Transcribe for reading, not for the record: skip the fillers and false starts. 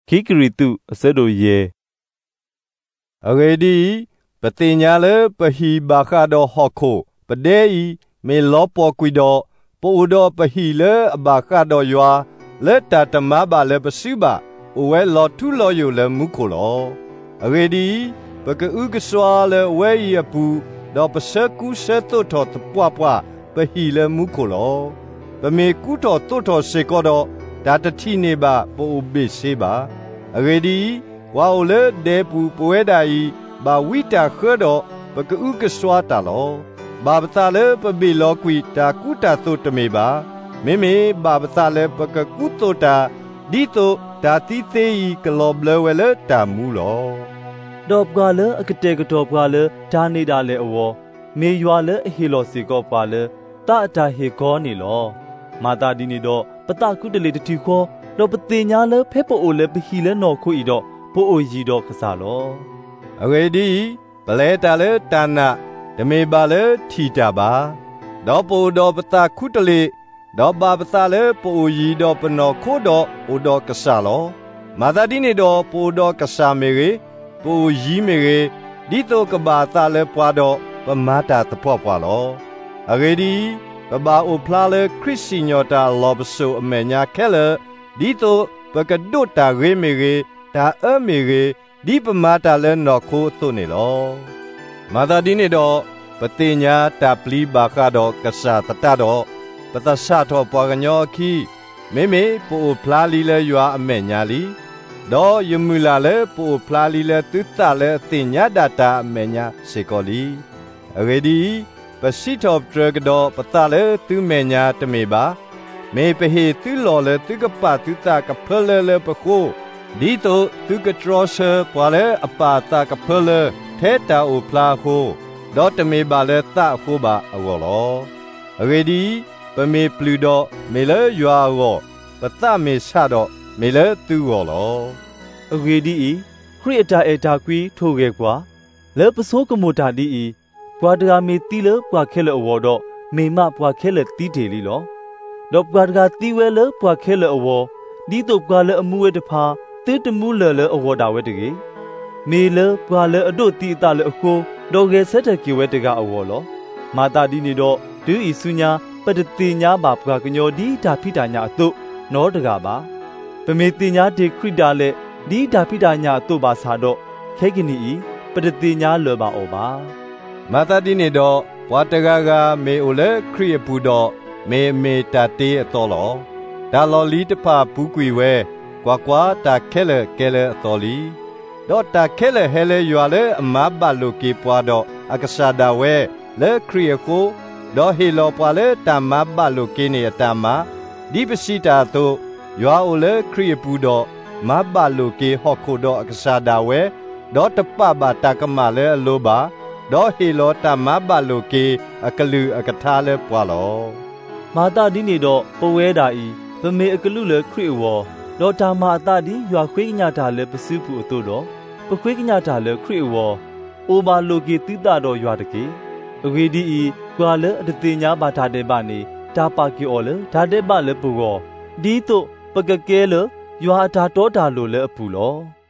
ခိကရီတုအစတို့ယေအဂေဒီပတိညာလေပဟီဘာခါဒဟောခိုပဒေဤမေလောပောကွီဒပိုဒပဟီလေအဘာခါဒယွာလက်တတမဘာလေပစုဘာအဝဲလောထုလောယိုလေမုခိုလောအဂေဒီပကဥကစွာလေဝဲရပူတော့ပစကူစတုထောတပွားပွားပဟီလေမုခိုလောပမေကုတော်တုထောစေကောတော့ဒါတတိနေပါပိုဘေစေပါအဂေဒီဝါအိုလေဒေပူပွဲဒါဤဘာဝိတာခေတော့ပကဥကစွာတာလောဘာပတာလေပဘီလောကွီတာကုတာတုတမေပါမေမေဘာပတာလေပကကုတုတာဒီတုဒါတိသေးဤကလောဘလဝဲလေတာမူလောဒေါပကလေအကတေကတော်ပကလေဒါနေတာလေအဝမေယွာလေအဟီလောစီကောပါလေတာအတာဟေကောနေလောမာတာဒီနေတော့ပတကုတလေတတိခောတော့ပတိညာလေဖဲပိုအိုလေပဟီလေနော်ခုဤတော့ပိုအိုရီတော့ကစားလောအဝေဒီပလဲတာလေတာနာဓမေပါလေထီတာပါတော့ပိုတော့ပတခုတလေတော့ဘာပတာလေပိုရီတော့ပနောခိုတော့အိုတော့ကစားလောမာတာဒီနေတော့ပိုတော့ကစားမေရေပိုရီမေရေဒီတော့ကဘာတာလေပွားတော့ပမာတာတပွားပွားလောအဂေဒီပဘာအိုဖလာလေခရစ်စီညောတာလောဘဆူအမေညာခဲလေဒီတော့ပကဒုတာရေမေရေတာအမေရေဒီပမာတာလေနော်ခိုသွနေလောမာတာဒီနေတော့ပတိညာတာပလီဘာခါတော့ကစားတတတော့ပတဆာတော့ပွားကညောခီမေမေပိုဖလာလီလေရွာအမေညာလီတော့ယမူလာလေပိုဖလာလီလေတုတလေအတင်ညာဒတာအမေညာစေကောလီအဂေဒီပစီတော့ဒရဂတော့ပတလေသူမေညာတမေပါမေပဟေသူလောလေသူကပတုတကဖလေလေပခိုဒီတော့သူကထရောဆာပွာလေအပါတာကဖလေထဲတာအိုဖလာခိုတော့တမေပါလေတခိုပါအဝလောအဂေဒီပမေပလူတော့မေလေရွာရောပတမေဆာတော့မေလေသူရောလောအဂေဒီဤခရစ်တာအတာကွီထိုကေကွာလေပစိုးကမိုတာဒီဤပွာဒဂါမီတီလပွာခဲလအဝတော့မေမပွာခဲလတီတေလီလောတော့ပွာဒဂါတီဝဲလပွာခဲလအဝဒီတော့ပွာလအမှုဝဲတဖာတေတမှုလလအဝတာဝဲတကေမေလပွာလအတို့တီတလအခုတော့ကေဆက်တကေဝဲတကအဝလောမာတာဒီနေတော့ဒူဤစုညာပတတိညာပါပွာကညောဒီတာဖိတာညာအတုနောတကပါပမေတိညာဒေခရစ်တာလေဒီတာဖိတာညာအတုပါစာတော့ခဲကနီဤပတတိညာလောပါဩပါမာတာဒီနေတော့ဘွာတကားကမေအိုလေခရိယပူတော့မေတာတေးအတော်လောဒါလော်လီတဖာပူကွေဝဲကွာတာခဲလေကဲလေအတော်လီတော့တာခဲလေဟဲလေရွာလေအမဘလုကေပွားတော့အကဆာဒါဝဲလေခရိယကိုတော့ဟီလောပွာလေတမဘလုကေနေတမဒီပစီတာတို့ရွာအိုလေခရိယပူတော့မဘလုကေဟော့ခိုတော့အကဆာဒါဝဲတော့တပဘာတာကမလေအလိုပါတော့ဟီလောတမဘလုကေအကလူအကထားလေပွာလောမာတာဒီနေတော့ပဝဲတာဤပမေအကလူလေခရစ်ဝေါ်တော့တာမာတာဒီရွာခွေးညတာလေပစုဖူအတို့တော့ပခွေးညတာလေခရစ်ဝေါ်အိုဘာလိုကေတိတာတော့ရွာတကေအဝေဒီဤကွာလေအတတိညာဘာတာတဲ့ပါနေတာပါကီအော်လေဒါတဲ့ပါလေပူကောဒီတော့ပကကဲလေရွာတာတော်တာလိုလေအပူလော